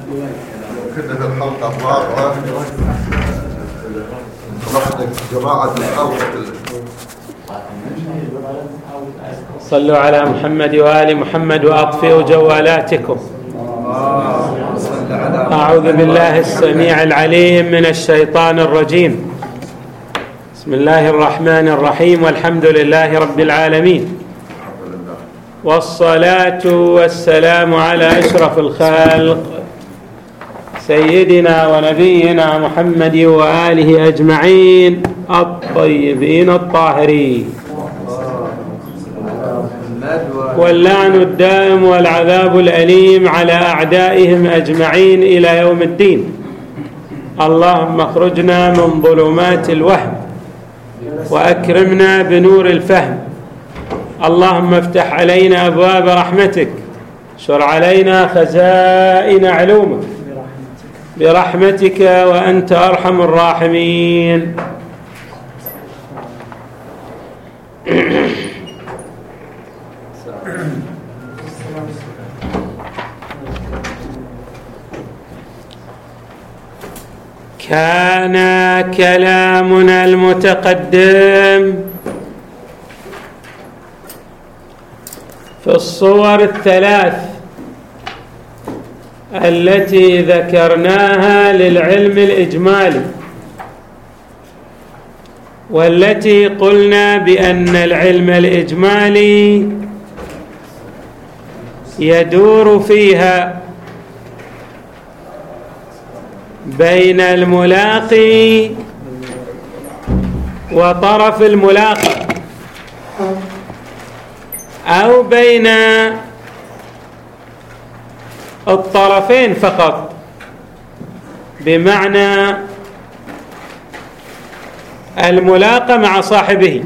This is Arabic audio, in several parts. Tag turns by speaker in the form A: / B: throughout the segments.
A: كنا في الحلقة الرابعة رحنا جماعة الأول.
B: صلوا على محمد وآل محمد وأطفئوا جوالاتكم. أعوذ بالله السميع العليم من الشيطان الرجيم. بسم الله الرحمن الرحيم، والحمد لله رب العالمين، والصلاة والسلام على أشرف الخلق سيدنا ونبينا محمد وآله أجمعين الطيبين الطاهرين، واللعن الدائم والعذاب الأليم على أعدائهم أجمعين إلى يوم الدين. اللهم اخرجنا من ظلمات الوهم وأكرمنا بنور الفهم. اللهم افتح علينا أبواب رحمتك، شر علينا خزائن علومك برحمتك وأنت أرحم الراحمين. كان كلامنا المتقدم في الصور الثلاث التي ذكرناها للعلم الإجمالي، والتي قلنا بأن العلم الإجمالي يدور فيها بين الملاقي وطرف الملاقى، أو بين الطرفين فقط، بمعنى الملاقى مع صاحبه،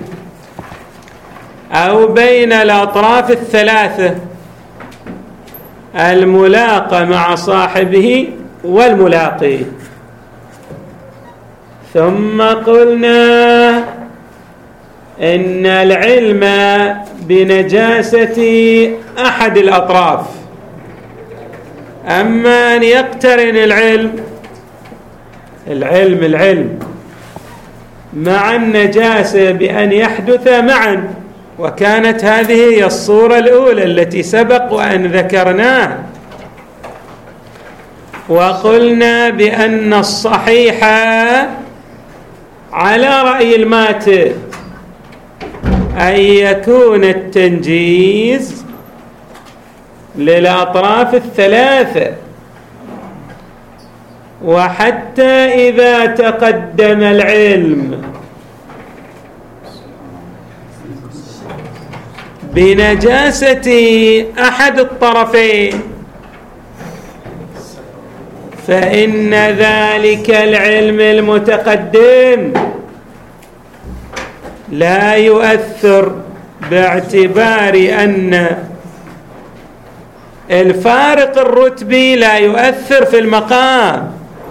B: أو بين الأطراف الثلاثة، الملاقى مع صاحبه والملاقي. ثم قلنا إن العلم بنجاسة أحد الأطراف، أما أن يقترن العلم مع النجاسة بأن يحدث معا، وكانت هذه هي الصورة الأولى التي سبق وأن ذكرناها، وقلنا بأن الصحيح على رأي الماتع أن يكون التنجيز للأطراف الثلاثة، وحتى إذا تقدم العلم بنجاسة أحد الطرفين فإن ذلك العلم المتقدم لا يؤثر، باعتبار أن الفارق الرتبي لا يؤثر في المقام،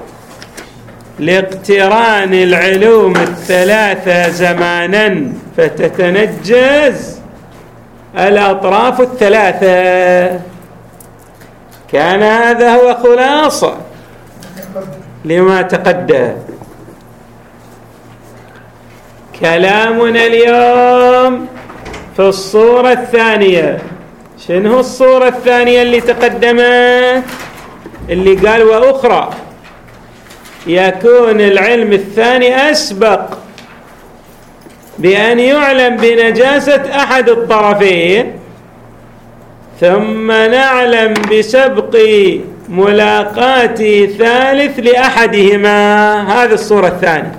B: لاقتران العلوم الثلاثة زمانا فتتنجز الأطراف الثلاثة. كان هذا هو خلاصة لما تقدم. كلامنا اليوم في الصورة الثانية. شنو الصورة الثانية اللي تقدمت؟ اللي قال وأخرى يكون العلم الثاني أسبق بأن يعلم بنجاسة أحد الطرفين، ثم نعلم بسبق ملاقاة ثالث لأحدهما. هذه الصورة الثانية.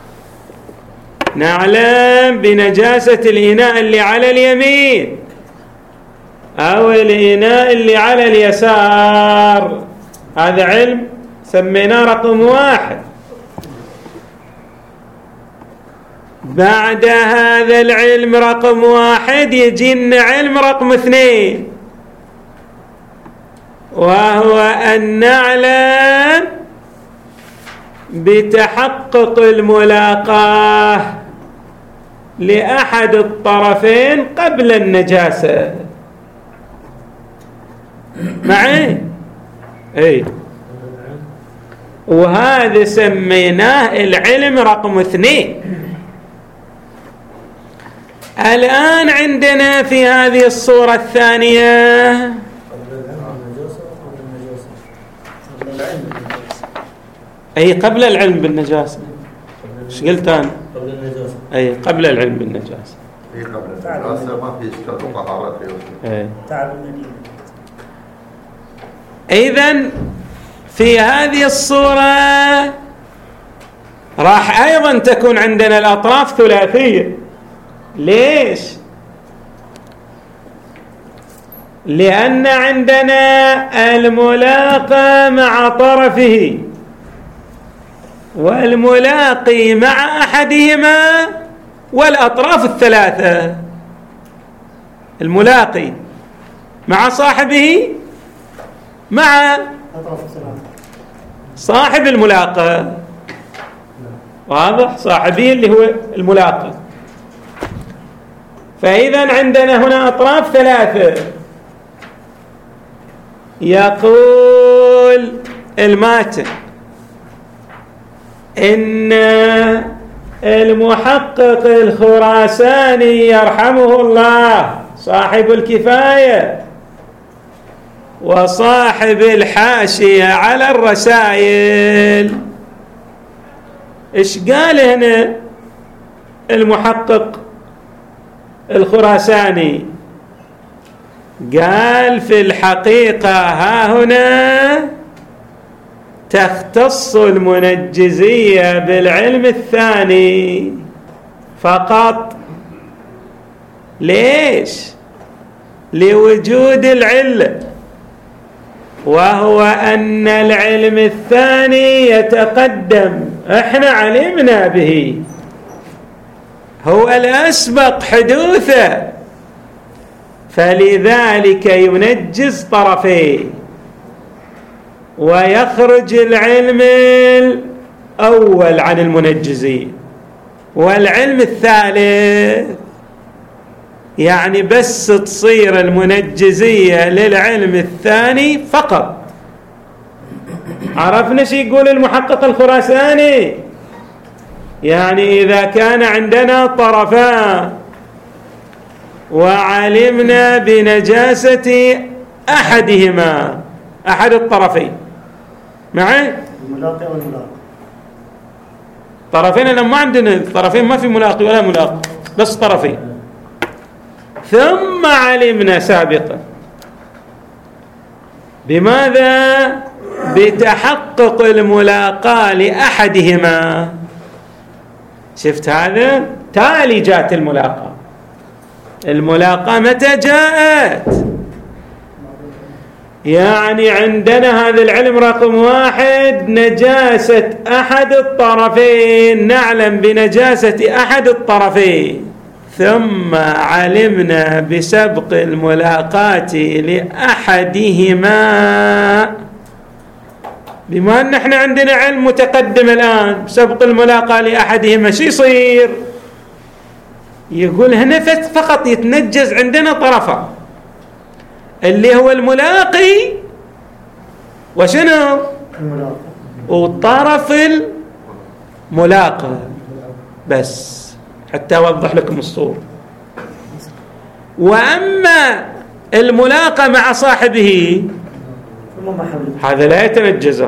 B: نعلم بنجاسة الإناء اللي على اليمين أو الإناء اللي على اليسار، هذا علم سميناه رقم 1. بعد هذا العلم رقم 1 يجينا علم رقم 2، وهو أن نعلم بتحقق الملاقاة لأحد الطرفين قبل النجاسة. معي؟ اي وهذا سميناه العلم رقم 2. الآن عندنا في هذه الصورة الثانية أي قبل العلم بالنجاسة. ايش قلت أنا؟
C: قبل النجاسة.
B: أي قبل العلم بالنجاسة.
A: في قبل النجاسة ما في إشكال طهارة فيه.
C: تعب المني.
B: إذن في هذه الصورة راح أيضا تكون عندنا الأطراف ثلاثية. ليش؟ لأن عندنا الملاقى مع طرفه والملاقي مع أحدهما والأطراف الثلاثة. الملاقي مع صاحبه مع صاحب الملاقى. واضح؟ صاحبه اللي هو الملاقي. فإذا عندنا هنا أطراف ثلاثة. يقول الماتن إن المحقق الخراساني يرحمه الله صاحب الكفاية وصاحب الحاشية على الرسائل، إيش قال هنا المحقق الخراساني؟ قال في الحقيقة ها هنا تختص المنجزية بالعلم الثاني فقط. ليش؟ لوجود العلة، وهو أن العلم الثاني يتقدم، احنا علمنا به، هو الأسبق حدوثه، فلذلك ينجز طرفيه ويخرج العلم الأول عن المنجزين، والعلم الثالث يعني بس تصير المنجزية للعلم الثاني فقط. عرفنا شو يقول المحقق الخراساني؟ يعني إذا كان عندنا طرفان وعلمنا بنجاسة أحدهما، أحد الطرفين، معي؟
C: الملاقي والملاقي.
B: طرفين أنا ما عندنا طرفين، ما في ملاقي ولا ملاقي، بس طرفين. ثم علمنا سابقا بماذا؟ بتحقق الملاقاة لأحدهما. شفت هذا؟ تالي جاءت الملاقاة. الملاقاة متى جاءت؟ يعني عندنا هذا العلم رقم 1 نجاسة أحد الطرفين، نعلم بنجاسة أحد الطرفين، ثم علمنا بسبق الملاقاة لأحدهما. بما أن احنا عندنا علم متقدم الآن بسبق الملاقاة لأحدهما، شو يصير؟ يقول هنا فقط يتنجز عندنا طرفا اللي هو الملاقي وشنو؟
C: الملاقي
B: وطرف الملاقى، بس حتى أوضح لكم الصورة. وأما الملاقى مع صاحبه هذا لا يتنجز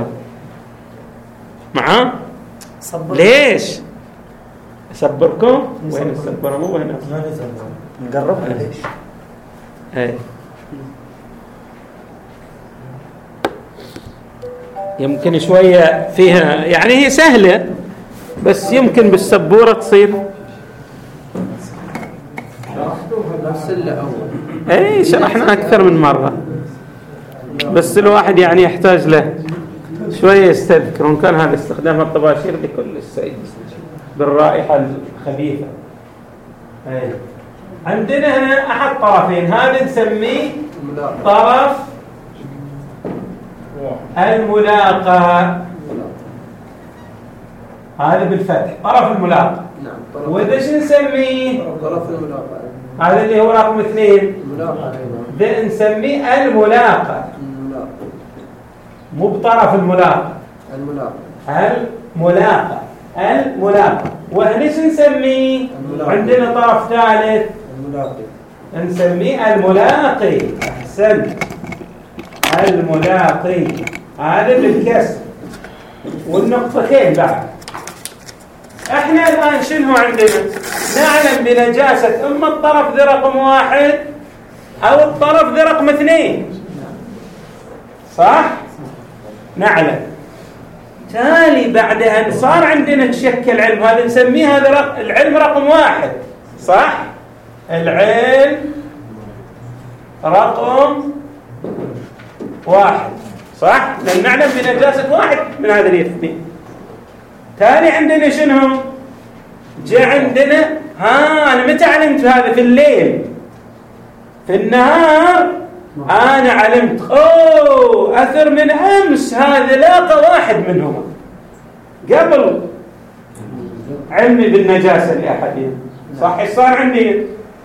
B: معه. ليش؟ أصبركم؟ وين الصبر؟ مو وين
C: نقربها ليش؟
B: ايه يمكن شوية فيها، يعني هي سهلة بس يمكن بالسبورة تصير. ايه شرحنا أكثر من مرة، بس الواحد يعني يحتاج له شوية يستذكر. وإن كان هذا استخدام الطباشير بكل السيد بالرائحة الخبيثة. ايه عندنا هنا أحد طرفين، هذا نسميه طرف الملاقى، هذا بالفتح طرف الملاقى. وده شو نسميه؟
D: طرف الملاقى،
B: هذا اللي هو رقم 2 ده نسميه الملاقى، مو بطرف الملاقى. الملاقى. وهنا شو نسميه؟ عندنا طرف ثالث نسميه الملاقي. أحسنت، الملاقي هذا بالكسر والنقطتين بعد. احنا الآن شنو عندنا؟ نعلم بنجاسة اما الطرف ذي رقم 1 او الطرف ذي رقم 2، صح؟ نعلم. تالي بعد أن صار عندنا تشكل علم، هذا نسميه هذا العلم رقم 1، صح؟ العلم رقم 1، صح؟ لأن نعلم بنجاسة واحد من هذه الاثنين. تالي عندنا شنو؟ جاء عندنا أنا متى علمت هذا؟ في الليل. في النهار أنا علمت أثر من أمس هذا لاقى واحد منهم قبل علمي بالنجاسة لأحدهم، صح؟ صار عندي،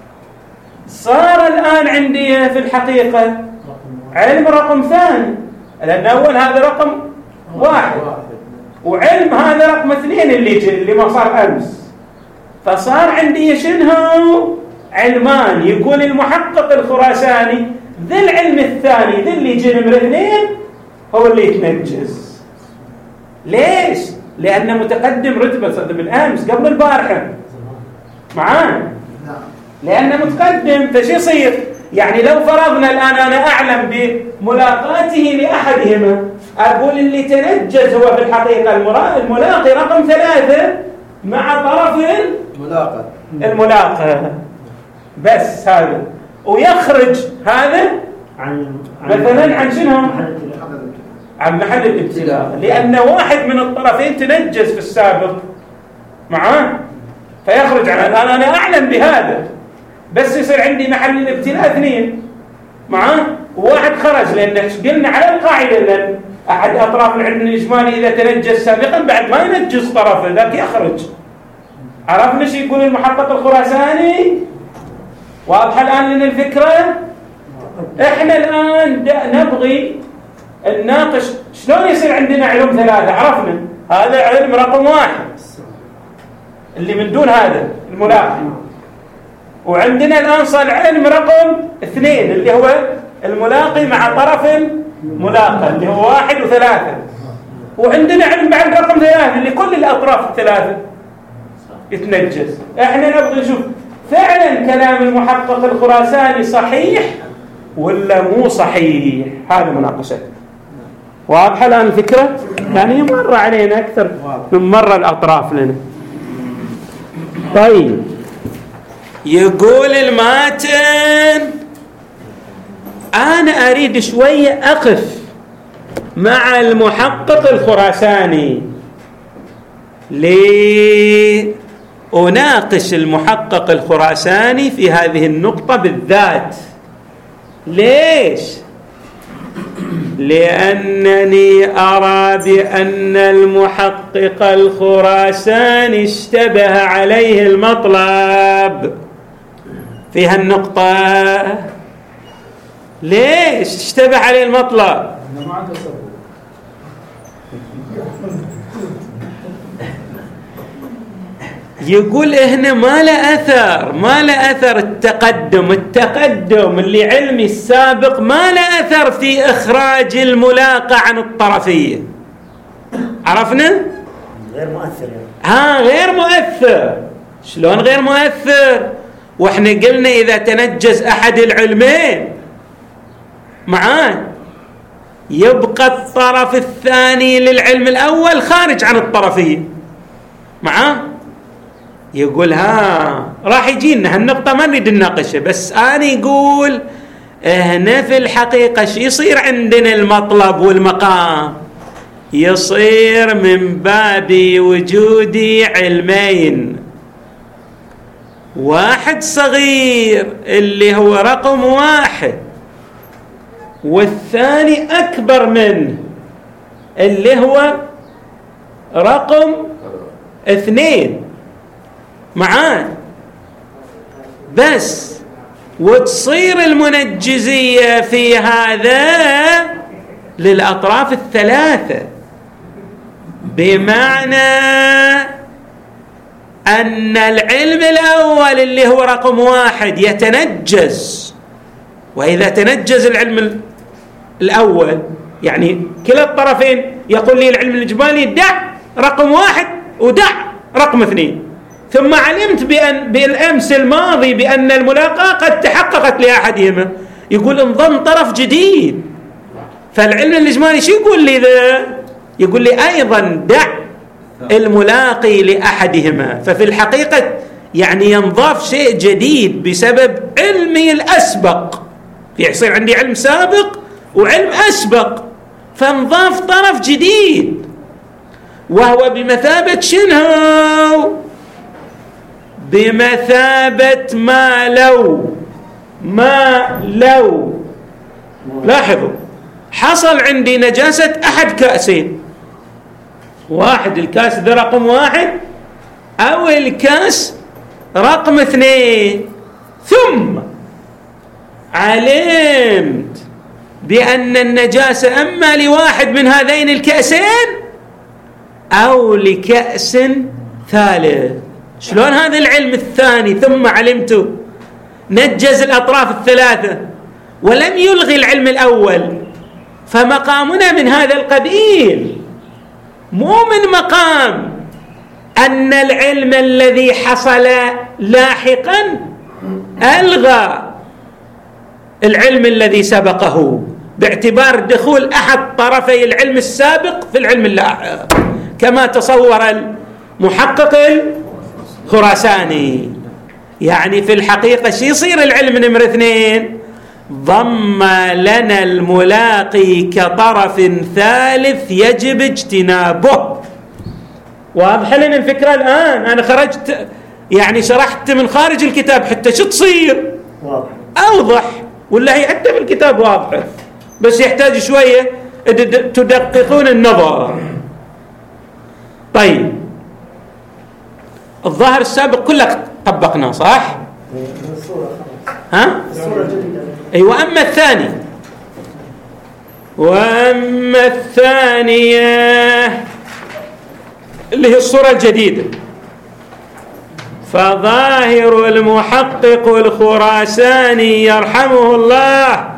B: صار الآن عندي في الحقيقة علم رقم 2، لأن أول هذا رقم 1 وعلم هذا رقم 2 اللي ما صار أمس. فصار عندي شنو؟ علمان. يقول المحقق الخراساني ذي العلم الثاني ذي اللي يجي نمرة 2 هو اللي يتنجس. ليش؟ لأنه متقدم رتبة من أمس قبل البارحة معانا، لأنه متقدم. فشي يصير؟ يعني لو فرضنا الآن أنا أعلم بملاقاته لأحدهما، أقول اللي تنجز هو في الحقيقة الملاقي رقم 3 مع طرف الملاقى بس هذا، ويخرج هذا مثلا عن شنو؟ عن محل الابتلاء، لأن واحد من الطرفين تنجز في السابق معاه فيخرج عن الآن. أنا أعلم بهذا بس يصير عندي محل الابتلاء 2 معاه وواحد خرج، لأن قلنا على القاعدة لأن أحد أطراف العلم الإجمالي إذا تنجز سابقا بعد ما ينجز طرفه ذاك يخرج. عرفنا شو يقول المحقق الخراساني؟ واضحة الآن لنا الفكرة؟ إحنا الآن نبغي نناقش شلون يصير عندنا علوم 3. عرفنا هذا علم رقم 1 اللي من دون هذا الملاقي، وعندنا الآن صار علم رقم 2 اللي هو الملاقي مع طرف ملاقى اللي هو 1 و3، وعندنا علم بعد رقم 3 اللي كل الأطراف الثلاثة يتنجس. إحنا نبغي نشوف فعلا كلام المحقق الخراساني صحيح ولا مو صحيح. هذا مناقشة. واضحة الآن الفكرة؟ يعني مر علينا أكثر من مرة الأطراف لنا. طيب يقول الماتن أنا أريد شوية أقف مع المحقق الخراساني لأناقش المحقق الخراساني في هذه النقطة بالذات. ليش؟ لأنني أرى بأن المحقق الخراساني اشتبه عليه المطلب في هالنقطة. ليش اشتبه عليه المطلب؟ يقول هنا ما له أثر التقدم اللي علمي السابق ما له أثر في إخراج الملاقى عن الطرفية. عرفنا؟
C: غير مؤثر يعني.
B: غير مؤثر. شلون غير مؤثر؟ واحنا قلنا إذا تنجز أحد العلمين معاه يبقى الطرف الثاني للعلم الأول خارج عن الطرفية معاه. يقول راح يجينا هالنقطة ما نريد نناقشها، بس أنا يقول هنا في الحقيقة شو يصير عندنا المطلب والمقام؟ يصير من باب وجود علمين، واحد صغير اللي هو رقم 1 والثاني أكبر منه اللي هو رقم 2 معاه بس. وتصير المنجزية في هذا للأطراف الثلاثة. بمعنى أن العلم الأول اللي هو رقم 1 يتنجز، وإذا تنجز العلم الأول يعني كلا الطرفين يقول لي العلم الإجمالي دع رقم 1 ودع رقم 2، ثم علمت بالأمس الماضي بأن الملاقاة قد تحققت لأحدهما، يقول انضم طرف جديد. فالعلم الإجمالي شو يقول لي ذا؟ يقول لي أيضا دع الملاقي لأحدهما. ففي الحقيقة يعني ينضاف شيء جديد بسبب علمي الأسبق، يصير عندي علم سابق وعلم أسبق، فانضاف طرف جديد وهو بمثابة شنو؟ بمثابة ما لو لاحظوا حصل عندي نجاسة أحد كأسين، واحد الكاس ذا رقم 1 أو الكاس رقم 2، ثم علمت بأن النجاسة أما لواحد من هذين الكأسين أو لكأس ثالث. شلون هذا العلم الثاني ثم علمته؟ نجز الأطراف الثلاثة ولم يلغي العلم الأول، فمقامنا من هذا القبيل، مو من مقام أن العلم الذي حصل لاحقا ألغى العلم الذي سبقه باعتبار دخول أحد طرفي العلم السابق في العلم اللاحق، كما تصور المحقق الخراساني. يعني في الحقيقة شو يصير العلم نمرة 2؟ ضم لنا الملاقي كطرف ثالث يجب اجتنابه. واضح لنا الفكرة الآن؟ أنا خرجت يعني شرحت من خارج الكتاب حتى شو تصير واضح أوضح، ولا هي حتى في الكتاب واضحة بس يحتاج شوية تدققون النظر. طيب الظاهر السابق كله طبقناه صح؟ ها؟ أيوة. وأما الثانية اللي هي الصورة الجديدة، فظاهر المحقق الخراساني يرحمه الله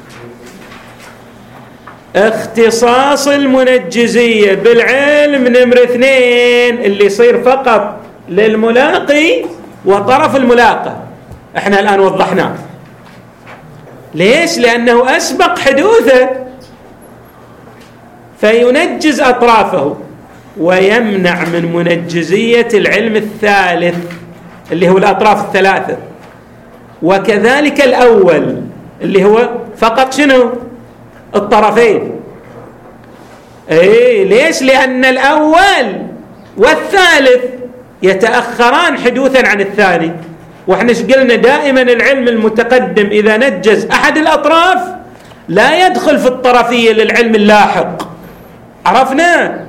B: اختصاص المنجزية بالعلم نمرة 2 اللي يصير فقط للملاقي وطرف الملاقى. احنا الآن وضحناه. ليش؟ لأنه أسبق حدوثه فينجز أطرافه ويمنع من منجزية العلم الثالث اللي هو الأطراف الثلاثة، وكذلك الأول اللي هو فقط شنو؟ الطرفين. ليش؟ لأن الأول والثالث يتأخران حدوثا عن الثاني، واحنا قلنا دائما العلم المتقدم إذا نجز أحد الأطراف لا يدخل في الطرفية للعلم اللاحق. عرفنا؟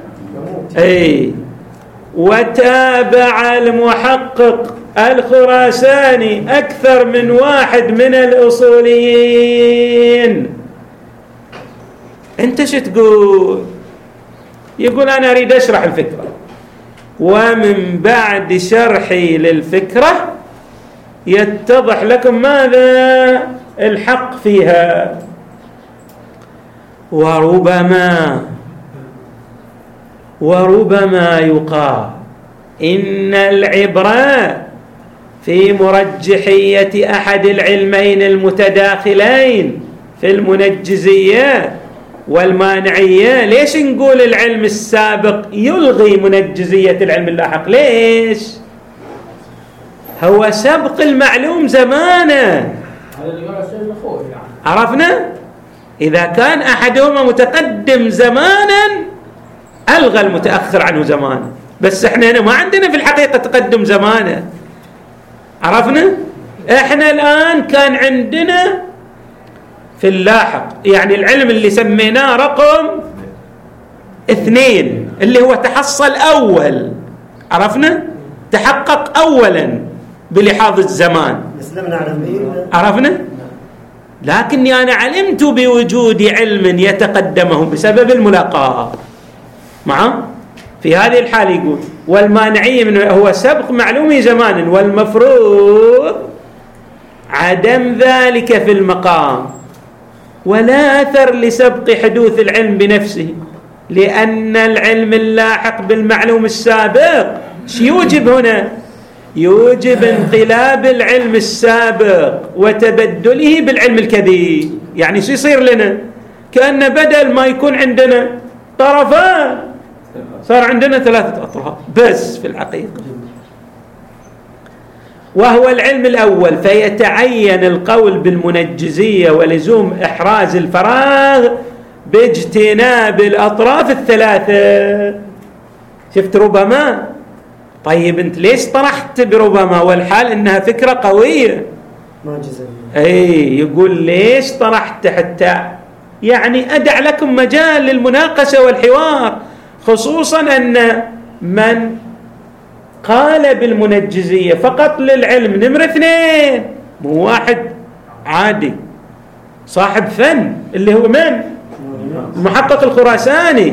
B: وتابع المحقق الخراساني أكثر من واحد من الأصوليين. أنت شو تقول؟ يقول أنا أريد أشرح الفكرة، ومن بعد شرحي للفكرة يتضح لكم ماذا الحق فيها. وربما يقال إن العبرة في مرجحية أحد العلمين المتداخلين في المنجزية والمانعية. ليش نقول العلم السابق يلغي منجزية العلم اللاحق؟ ليش؟ هو سبق المعلوم زمانه. عرفنا؟ إذا كان أحدهما متقدم زمانا ألغى المتأخر عنه زمانا، بس احنا هنا ما عندنا في الحقيقة تقدم زمانه. عرفنا؟ احنا الآن كان عندنا في اللاحق يعني العلم اللي سميناه رقم 2 اللي هو تحصل أول. عرفنا؟ تحقق أولا بلحاظ الزمان. عرفنا؟ لكني أنا علمت بوجود علم يتقدمه بسبب الملاقاة معه. في هذه الحالة يقول والمانعية منه هو سبق معلومه زمانا والمفروض عدم ذلك في المقام، ولا أثر لسبق حدوث العلم بنفسه، لأن العلم اللاحق بالمعلوم السابق يوجب هنا؟ يوجب انقلاب العلم السابق وتبدله بالعلم الكبير. يعني شو يصير لنا؟ كأن بدل ما يكون عندنا طرفان صار عندنا 3 أطراف بس في الحقيقة، وهو العلم الأول. فيتعين القول بالمنجزية ولزوم إحراز الفراغ باجتناب الأطراف ال3. شفت ربما؟ طيب أنت ليش طرحت بربما والحال إنها فكرة قوية؟ يقول ليش طرحت حتى يعني أدع لكم مجال للمناقشة والحوار، خصوصا أن من قال بالمنجزية فقط للعلم نمرة 2 مو واحد عادي صاحب فن اللي هو من؟ المحقق الخراساني.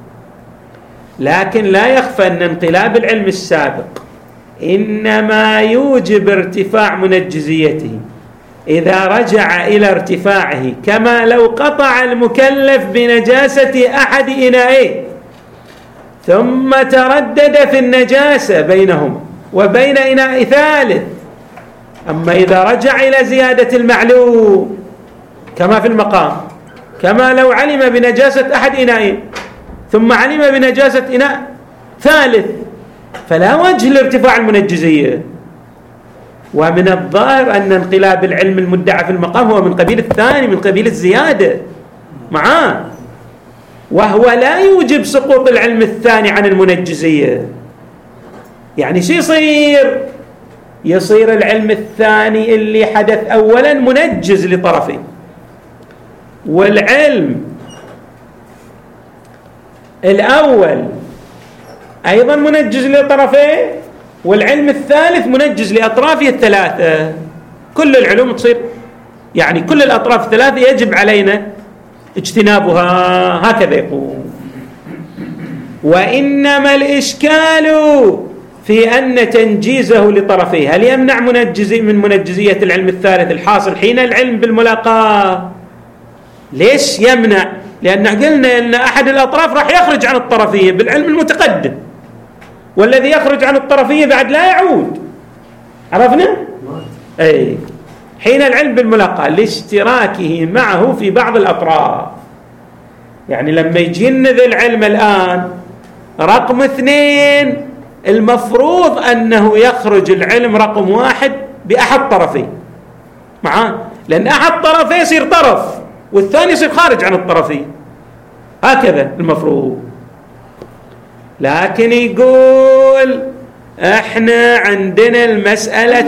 B: لكن لا يخفى أن انقلاب العلم السابق إنما يوجب ارتفاع منجزيته إذا رجع إلى ارتفاعه، كما لو قطع المكلف بنجاسة أحد إنائه ثم تردد في النجاسة بينهم وبين إناء ثالث. أما إذا رجع إلى زيادة المعلوم كما في المقام، كما لو علم بنجاسة أحد إنائه ثم علم بنجاسة إناء ثالث، فلا وجه لارتفاع المنجزية. ومن الظاهر أن انقلاب العلم المدعى في المقام هو من قبيل الثاني، من قبيل الزيادة معاه، وهو لا يوجب سقوط العلم الثاني عن المنجزية. يعني شو يصير؟ يصير العلم الثاني اللي حدث أولا منجز لطرفين، والعلم الأول أيضا منجز لطرفين، والعلم الثالث منجز لأطرافه ال3. كل العلوم تصير يعني كل الأطراف ال3 يجب علينا اجتنابها، هكذا يقول. وإنما الإشكال في أن تنجيزه لطرفيه هل يمنع من منجزية العلم الثالث الحاصل حين العلم بالملاقاة؟ ليش يمنع؟ لأن قلنا أن أحد الأطراف راح يخرج عن الطرفية بالعلم المتقدم، والذي يخرج عن الطرفية بعد لا يعود. عرفنا؟ حين العلم بالملاقاة لاشتراكه معه في بعض الأطراف. يعني لما يجي لنا ذا العلم الآن رقم 2 المفروض أنه يخرج العلم رقم 1 بأحد طرفين معاه، لأن أحد طرفين يصير طرف والثاني يصير خارج عن الطرفين، هكذا المفروض. لكن يقول احنا عندنا المسألة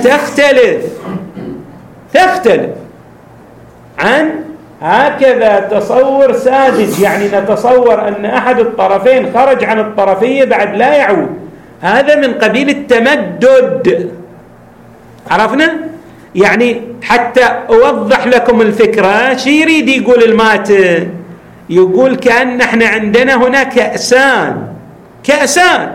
B: تختلف عن هكذا تصور ساذج. يعني نتصور أن أحد الطرفين خرج عن الطرفية بعد لا يعود، هذا من قبيل التمدد. عرفنا؟ يعني حتى أوضح لكم الفكرة، شو يريد يقول الماتن؟ يقول كأن احنا عندنا هنا كأسان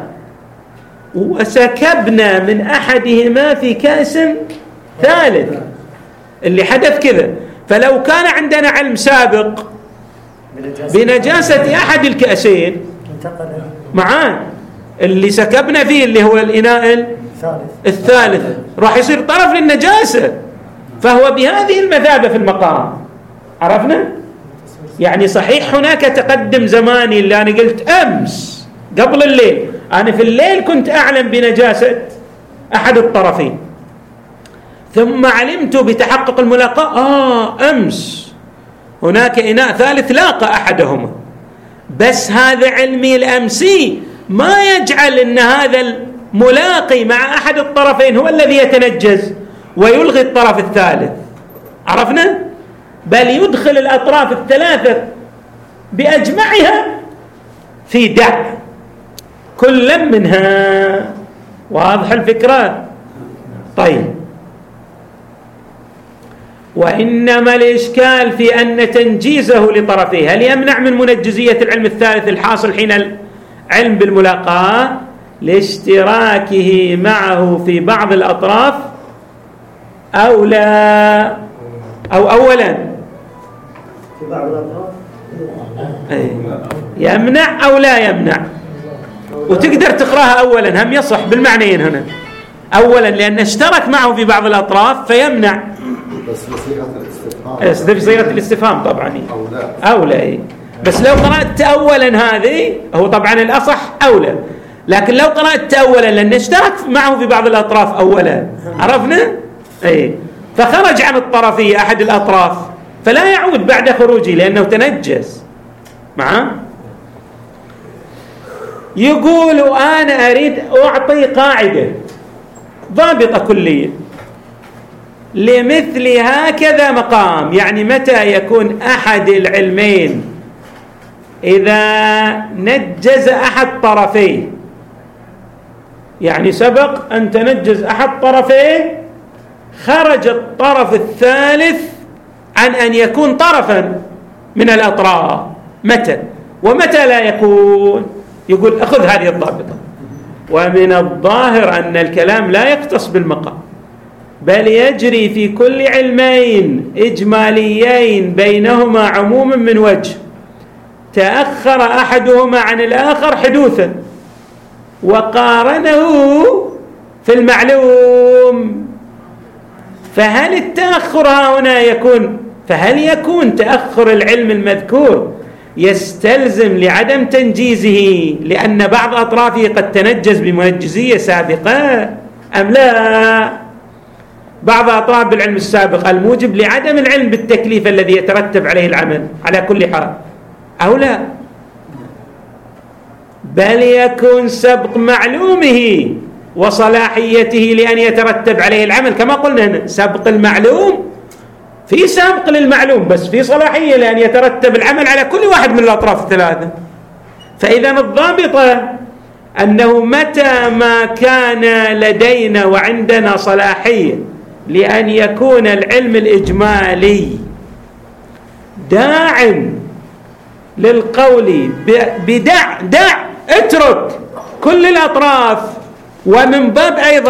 B: وسكبنا من أحدهما في كأس ثالث، اللي حدث كذا. فلو كان عندنا علم سابق بنجاسة أحد الكأسين معاه اللي سكبنا فيه اللي هو الإناء الثالث راح يصير طرف للنجاسة، فهو بهذه المثابة في المقام. عرفنا؟ يعني صحيح هناك تقدم زماني اللي أنا قلت أمس قبل الليل، أنا في الليل كنت أعلم بنجاسة أحد الطرفين ثم علمت بتحقق الملاقاة أمس هناك إناء ثالث لاقى أحدهما، بس هذا علمي الأمسي ما يجعل أن هذا الملاقي مع أحد الطرفين هو الذي يتنجز ويلغي الطرف الثالث. عرفنا؟ بل يدخل الأطراف الثلاثة بأجمعها في دع كل منها. واضح الفكرة؟ طيب، وإنما الإشكال في أن تنجيزه لطرفيه هل يمنع من منجزية العلم الثالث الحاصل حين علم بالملاقاة لاشتراكه معه في بعض الأطراف أو لا، أو أولا
C: في بعض الأطراف
B: يمنع أو لا يمنع. وتقدر تقراها أولا هم يصح بالمعنيين هنا، أولا لأن اشترك معه في بعض الأطراف فيمنع،
A: بس بصيغة الاستفهام
B: بصيغة الاستفهام طبعا
A: أو لا
B: أولى. بس لو قرأت أولا هذه هو طبعا الأصح أولى، لكن لو قرأت أولا لأن اشترك معه في بعض الأطراف أولا، عرفنا؟ فخرج عن الطرفية أحد الأطراف فلا يعود بعد خروجه لأنه تنجس معه. يقول أنا أريد أعطي قاعدة ضابطة كلية لمثل هكذا مقام، يعني متى يكون أحد العلمين إذا نجز أحد طرفيه، يعني سبق أن تنجز أحد طرفيه خرج الطرف الثالث عن أن يكون طرفا من الأطراف، متى ومتى لا يكون. يقول أخذ هذه الضابطة. ومن الظاهر أن الكلام لا يختص بالمقام، بل يجري في كل علمين إجماليين بينهما عموم من وجه تأخر أحدهما عن الآخر حدوثا وقارنه في المعلوم. فهل التأخر هنا فهل يكون تأخر العلم المذكور يستلزم لعدم تنجيزه لأن بعض أطرافه قد تنجز بمنجزية سابقة أم لا؟ بعض أطراف بالعلم السابق الموجب لعدم العلم بالتكليف الذي يترتب عليه العمل على كل حال أو لا؟ بل يكون سبق معلومه وصلاحيته لأن يترتب عليه العمل، كما قلنا هنا سبق المعلوم في سابق للمعلوم بس في صلاحية لأن يترتب العمل على كل واحد من الأطراف الثلاثة. فإذا الضابطة أنه متى ما كان لدينا وعندنا صلاحية لأن يكون العلم الإجمالي داع للقول دع اترك كل الأطراف، ومن باب أيضا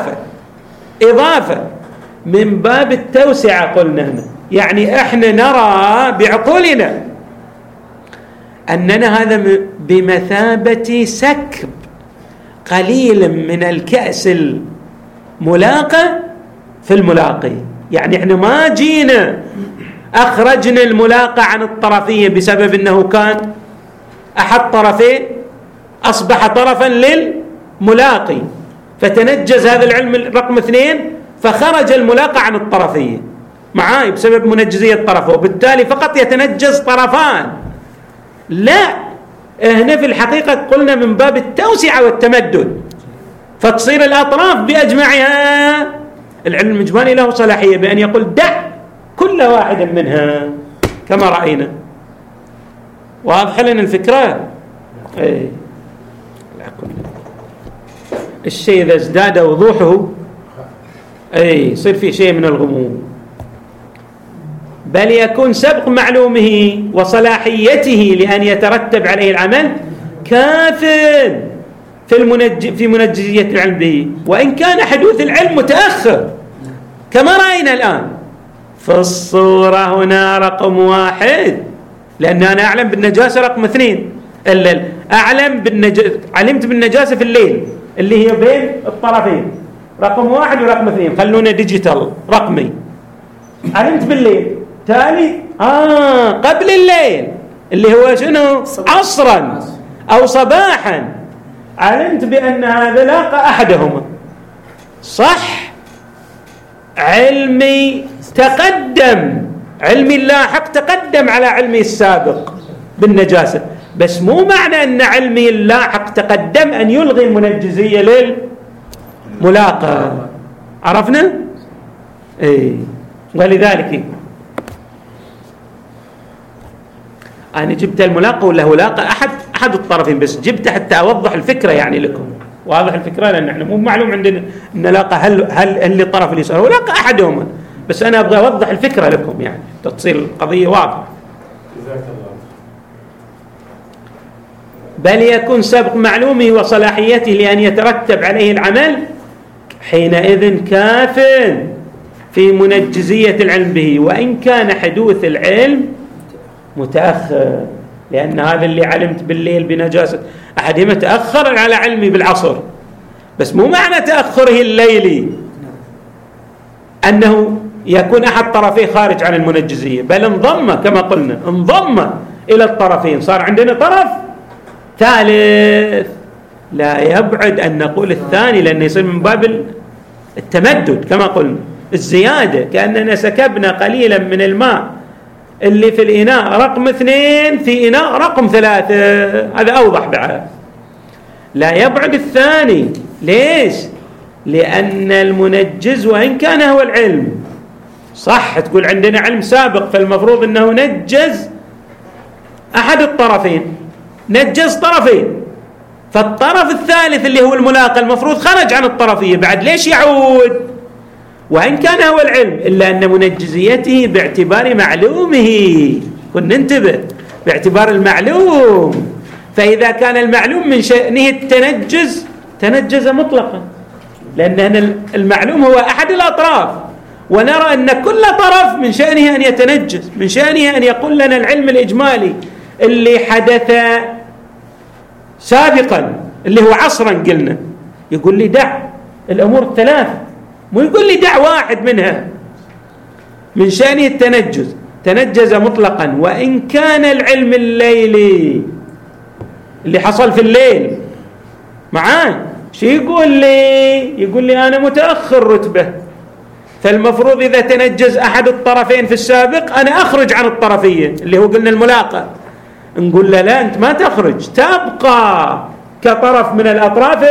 B: إضافة من باب التوسعة قلنا هنا، يعني احنا نرى بعقولنا أننا هذا بمثابة سكب قليل من الكأس الملاقى في الملاقي، يعني احنا ما جينا أخرجنا الملاقى عن الطرفية بسبب أنه كان أحد طرفين أصبح طرفا للملاقي فتنجز هذا العلم رقم 2 فخرج الملاقى عن الطرفية معاي بسبب منجزية طرفه وبالتالي فقط يتنجز طرفان. لا، هنا في الحقيقة قلنا من باب التوسعة والتمدد، فتصير الأطراف بأجمعها العلم الإجمالي له صلاحية بأن يقول دع كل واحد منها كما رأينا. واضح لنا الفكرة؟ الشيء إذا ازداد وضوحه يصير في شيء من الغموض. بل يكون سبق معلومه وصلاحيته لأن يترتب عليه العمل كاف في منجزية العلم به، وإن كان حدوث العلم متأخر كما رأينا الآن في الصورة هنا رقم 1، لأن أنا أعلم بالنجاسة رقم 2 علمت بالنجاسة في الليل اللي هي بين الطرفين رقم 1 ورقم 2، خلونا ديجيتال رقمي. علمت بالليل تالي قبل الليل اللي هو شنو عصرا أو صباحا علمت بأن هذا لاقى أحدهما، صح؟ علمي اللاحق تقدم على علمي السابق بالنجاسة، بس مو معنى أن علمي اللاحق تقدم أن يلغي المنجزية للملاقى. عرفنا؟ ولذلك أنا جبت الملاقى ولا هو لاقى أحد الطرفين، بس جبت حتى أوضح الفكرة يعني لكم. واضح الفكرة؟ لأن احنا مو معلوم عندنا أن لاقى هل الطرف اليسار هو لاقى أحدهما، بس أنا أبغى أوضح الفكرة لكم يعني تصير القضية واضحة. بل يكون سبق معلومه وصلاحيته لأن يترتب عليه العمل، حينئذ كاف في منجزية العلم به، وإن كان حدوث العلم متأخر، لأن هذا اللي علمت بالليل بنجاسة أحدهما تأخر على علمي بالعصر، بس مو معنى تأخره الليلي أنه يكون أحد طرفيه خارج عن المنجزية، بل انضم كما قلنا، انضم إلى الطرفين، صار عندنا طرف ثالث. لا يبعد أن نقول الثاني، لأنه يصير من باب التمدد كما قلنا، الزيادة، كأننا سكبنا قليلا من الماء اللي في الإناء رقم 2 في إناء رقم 3، هذا أوضح بعد. لا يبعد الثاني، ليش؟ لأن المنجز وإن كان هو العلم صح، تقول عندنا علم سابق، فالمفروض أنه نجز أحد الطرفين، نجز طرفين، فالطرف الثالث اللي هو الملاقى المفروض خرج عن الطرفية، بعد ليش يعود؟ وإن كان هو العلم، إلا أن منجزيته باعتبار معلومه، كن ننتبه، باعتبار المعلوم، فإذا كان المعلوم من شأنه التنجز تنجز مطلقا، لأن المعلوم هو أحد الأطراف، ونرى أن كل طرف من شأنه أن يتنجز، من شأنه أن يقول لنا العلم الإجمالي اللي حدث سابقا اللي هو عصرا قلنا، يقول لي دع الأمور الثلاث، مو يقول لي دع واحد منها، من شأنه التنجز، تنجز مطلقا، وإن كان العلم الليلي اللي حصل في الليل معاه شو يقول لي؟ يقول لي أنا متأخر رتبة، فالمفروض إذا تنجز أحد الطرفين في السابق أنا أخرج عن الطرفية اللي هو قلنا الملاقى، نقول له لا، أنت ما تخرج، تبقى كطرف من الأطراف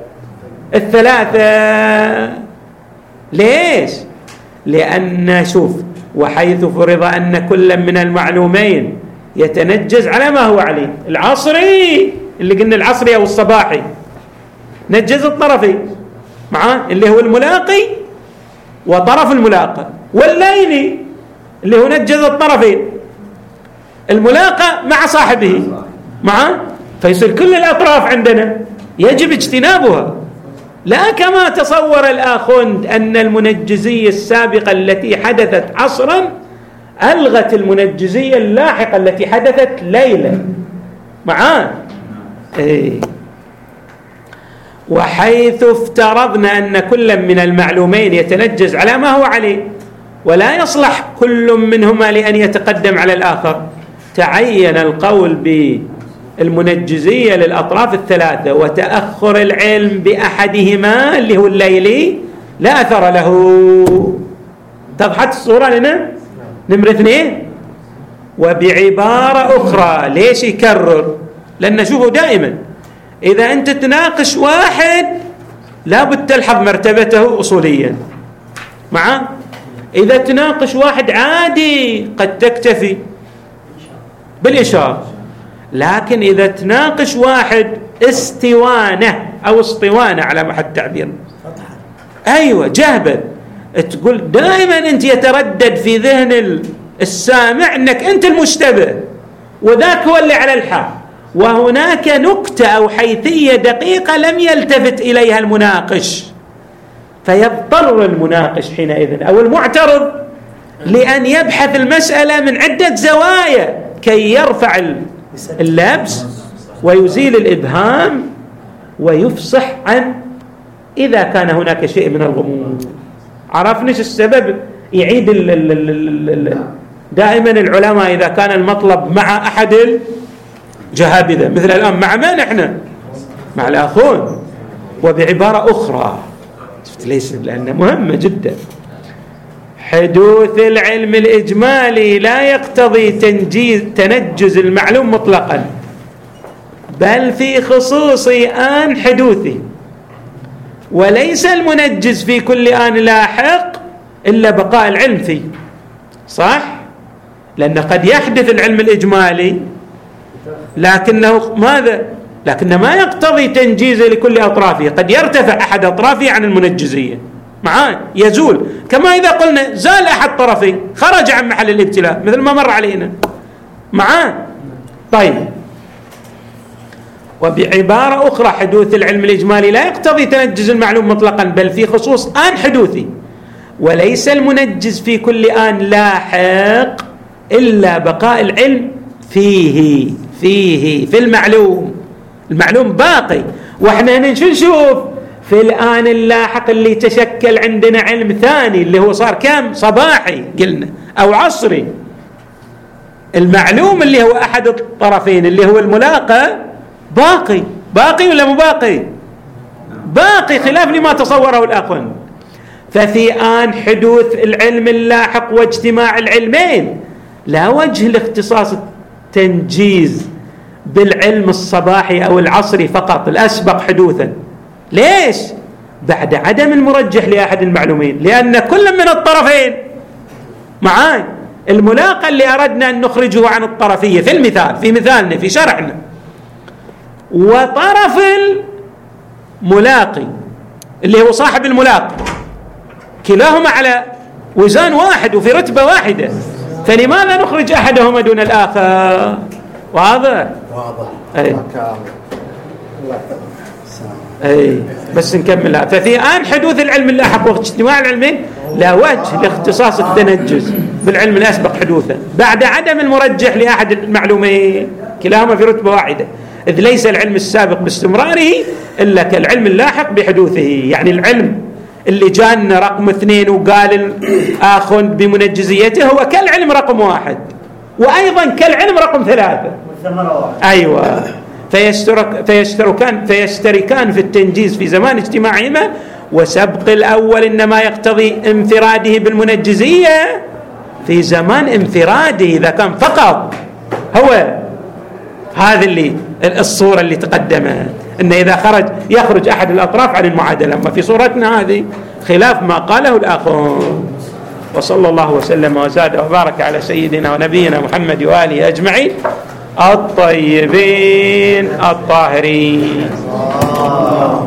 B: الثلاثة. ليش؟ لأن شوف، وحيث فرض أن كل من المعلومين يتنجز على ما هو عليه، العصري اللي قلنا العصري أو الصباحي نجز الطرفين معاه اللي هو الملاقي وطرف الملاقى، والليلي اللي هو نجز الطرفين، الملاقى مع صاحبه معاه، فيصير كل الأطراف عندنا يجب اجتنابها، لا كما تصور الآخوند أن المنجزية السابقة التي حدثت عصرا ألغت المنجزية اللاحقة التي حدثت ليلا معاه. وحيث افترضنا أن كل من المعلومين يتنجز على ما هو عليه ولا يصلح كل منهما لأن يتقدم على الآخر، تعين القول بالمنجزية للأطراف الثلاثة، وتأخر العلم بأحدهما اللي هو الليلي لا أثر له. تضحت الصورة لنا؟ نمرة 2. وبعبارة أخرى، ليش يكرر؟ لأن شوفوا دائما إذا أنت تناقش واحد لابد تلحظ مرتبته أصوليا معه، إذا تناقش واحد عادي قد تكتفي بالإشارة، لكن إذا تناقش واحد استوانة أو اسطوانة على ما حد تعبير، أيوة جهبل، تقول دائما أنت يتردد في ذهن السامع أنك أنت المشتبه وذاك هو اللي على الحق، وهناك نكتة أو حيثية دقيقة لم يلتفت إليها المناقش، فيضطر المناقش حينئذ أو المعترض لأن يبحث المسألة من عدة زوايا كي يرفع اللبس ويزيل الإبهام ويفصح عن إذا كان هناك شيء من الغموض. عرفناش السبب؟ يعيد دائما العلماء إذا كان المطلب مع أحد الجهابذة، مثل الآن مع من احنا؟ مع الآخون. وبعبارة أخرى ليس، لأنها مهمة جدا، حدوث العلم الإجمالي لا يقتضي تنجز المعلوم مطلقا، بل في خصوص آن حدوثه، وليس المنجز في كل آن لاحق إلا بقاء العلم فيه، صح؟ لأن قد يحدث العلم الإجمالي لكنه ماذا؟ لكنه ما يقتضي تنجيزه لكل أطرافه، قد يرتفع أحد أطرافه عن المنجزية معاه، يزول، كما إذا قلنا زال أحد طرفه خرج عن محل الابتلاء مثل ما مر علينا معاه. طيب، وبعبارة أخرى حدوث العلم الإجمالي لا يقتضي تنجز المعلوم مطلقا، بل في خصوص آن حدوثي، وليس المنجز في كل آن لاحق إلا بقاء العلم فيه في المعلوم باقي. واحنا نشوف في الآن اللاحق اللي تشكل عندنا علم ثاني اللي هو صار كم صباحي قلنا أو عصري، المعلوم اللي هو أحد الطرفين اللي هو الملاقى باقي ولا مو باقي خلاف لما تصوره الآخرون. ففي آن حدوث العلم اللاحق واجتماع العلمين لا وجه لاختصاص التنجيز بالعلم الصباحي أو العصري فقط الأسبق حدوثا. ليش؟ بعد عدم المرجح لأحد المعلومين، لأن كل من الطرفين معاي الملاقى اللي أردنا أن نخرجه عن الطرفية في مثالنا في شرحنا، وطرف الملاقي اللي هو صاحب الملاقى كلاهما على وزان واحد وفي رتبة واحدة، فلماذا نخرج أحدهما دون الآخر؟ واضح. أي بس نكملها. ففي آن حدوث العلم اللاحق واجتماع العلمين لا وجه لاختصاص التنجز بالعلم الأسبق حدوثا بعد عدم المرجح لأحد المعلومين كلاهما في رتبة واحدة، إذ ليس العلم السابق باستمراره إلا كالعلم اللاحق بحدوثه. يعني العلم اللي جانا رقم 2 وقال الآخر بمنجزيته هو كالعلم رقم 1 وأيضا كالعلم رقم 3. أيوة. فيشتركان في التنجيز في زمان اجتماعهما، وسبق الأول إنما يقتضي انفراده بالمنجزية في زمان انفراده إذا كان فقط هو هذا اللي الصورة اللي تقدمت، إنه إذا يخرج أحد الأطراف عن المعادلة. أما في صورتنا هذه خلاف ما قاله الآخرون. وصلى الله وسلم وزاد وبارك على سيدنا ونبينا محمد وآله أجمعين الطيبين الطاهرين.